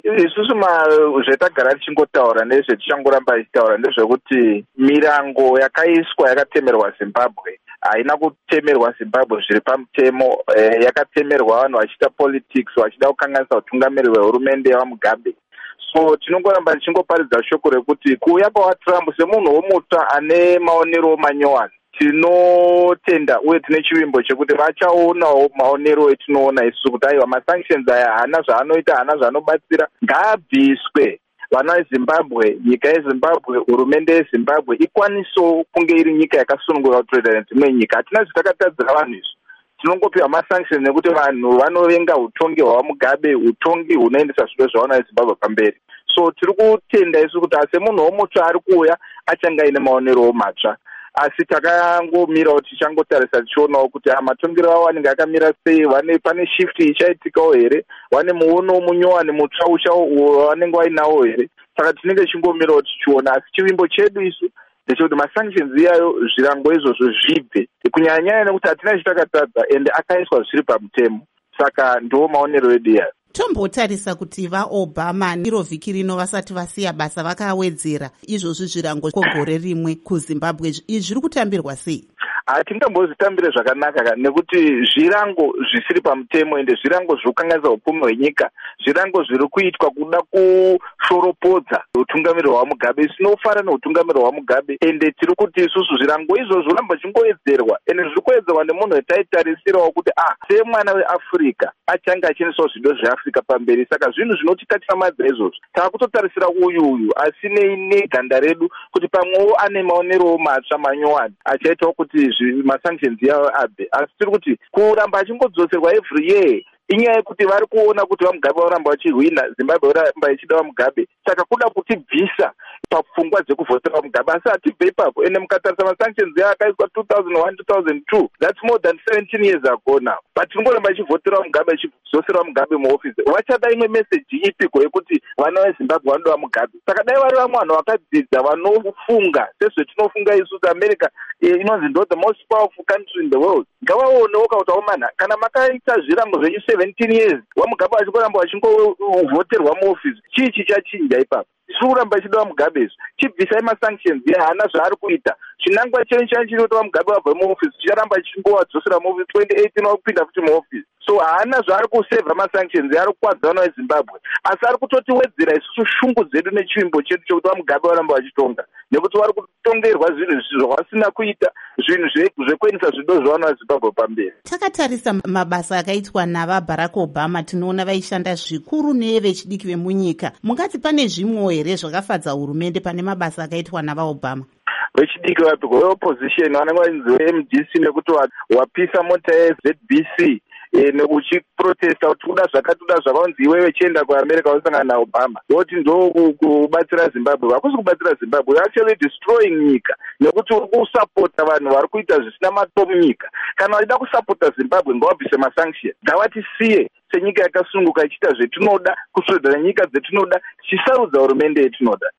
isusu zvetagara tichingotaura nezvetichangoramba tichitaura ndezvekuti mirango yakaiswa yakatemerwa Zimbabwe haina kutemerwa Zimbabwe zviri pamutemo, yakatemerwa vanhu vachiita politics vachida kukanganisa utungamiri hwehurumende yaMugabe. So tinongoramba tichingoparidza shoko rekuti kuuya kwaTrump semunhu womutsva ane maonero manyowani, tinotenda uye tine chivimbo chekuti vachaonawo maonero etinoona isusu kuti aiwa masanctions aya hana zvaanoita, hana zvaanobatsira, ngaabviswe. Vana veZimbabwe, nyika yeZimbabwe, hurumende yeZimbabwe ikwanisewo kunge iri nyika yakasunungura kutaura nedzimwe nyika. Hatina zvitakatadzira vanhu izvi. Tinongopiwa masanctions nekuti vanhu vanovenga utongi hwaMugabe, utongi hunoendesa zviro zvavana veZimbabwe pamberi. So tiri kutenda isu kuti semunhu womutsva ari kuuya achange aine maonerowo matsva. Asi takangomira kuti tichangotarisa tichionawo kuti matongero avo anenge akamira sei, pane shift ichaitikawo here, vane muono munyowani mutsva vanenge vainawo here. Saka tinenge tichingomirawo tichiona, asi chivimbo chedu isu ndechekuti masanctions iyayo zvirango izvozvo zvibve, kunyanya nekuti hatina chitakatadza ende akaiswa zviri pamutemo. Saka ndiwo maonero edu iyayo. Tombotarisa kuti vaObama iro vhiki rino vasati vasiya basa vakawedzera izvozvi zvirango kogore rimwe kuZimbabwe. Izvi zviri kutambirwa sei? Hatingambozvitambire zvakanaka nekuti zvirango zvisiri pamutemo ende zvirango zviri kukanganisa upfumi hwenyika, zvirango zviri kuitwa kuda kushoropodza utungamiri hwaMugabe. Tinofara neutungamiri hwaMugabe ende tiri kuti isusu zvirango izvozvo ramba chingowedzerwa ende zviri kuwedzerwa nemunhu wetaitarisirawo kuti semwana weAfrica achange achiendesawo zvido zveAfrica pamberi. Saka zvinhu zvinotitatimadza izvozvo taakutotarisira uyu asi neganda redu kuti pamwewo ane maonerowo matsva manyowani achaitawo kuti masanctions yavo abve. Asi tiri kuti kuramba achingodzoserwa every year inyaya yekuti vari kuona kuti vaMugabe varamba vachihwina, Zimbabwe varamba ichida vaMugabe, saka kuda kutibvisa papfungwa dzekuvhotera vaMugabe. Asi hatibve ipapo ende mukatarisa masanctions akaiswa 2001 2002, that's more than 17 years ago now. But tingoramba ichivhotera vaMugabe, ichidzosera vaMugabe muofisi. Vachada imwe message ipiko yekuti vana veZimbabwe vanoda vaMugabe. Saka dai vari vamwe vanhu vakadzidza vanofunga sezvetinofunga isusu America inonzi ndo the most powerful country in the world, ngavaonewo kuti aumana kana makaita zvirango zvenyu 17 years vaMugabe vachikoramba vachingovhoterwa muofisi, chii chichachinja ipapo? Chikuramba ichida vaMugabe izvo, chibvisai masanctions haana zvaari kuita. Chinangwa cheni chiri kuti vaMugabe vabve muofisi chicharamba chichingovadzosera muofisi 2018 vakupinda futi muofisi. So haana zvaari kusevha masanctions, ari kukwadza vana veZimbabwe, asi ari kutotiwedzera isusu shungu dzedu nechivimbo chedu chokuti vaMugabe varamba vachitonga, nekuti vari kutongerwa zvinhu zvavasina kuita, zvinhu zvekuendesa zvido zvavana veZimbabwe pamberi. Takatarisa mabasa akaitwa navaBarack Obama, tinoona vaishanda zvikuru nevechidiki vemunyika. Mungati pane zvimwe here zvakafadza hurumende pane mabasa akaitwa navaObama? Vechidiki vapiko veopposition vanenge vainzi MDC nekuti wapisa mota yeZBC nekuchiprotesta kuti kuda zvakaunzi iwewe chienda kuAmerica usangana naObama woti ndo kubatsira Zimbabwe. Hakusi kubatsira Zimbabwe, you're actually destroying nyika nekuti uri kusapota vanhu vari kuita zvisina matoo munyika. Kana vachida kusapota Zimbabwe ngavabvise masanction, ngavatisiye senyika yakasununguka ichiita zvetinoda, kuswedera nyika dzetinoda, tichisarudza hurumende yetinoda.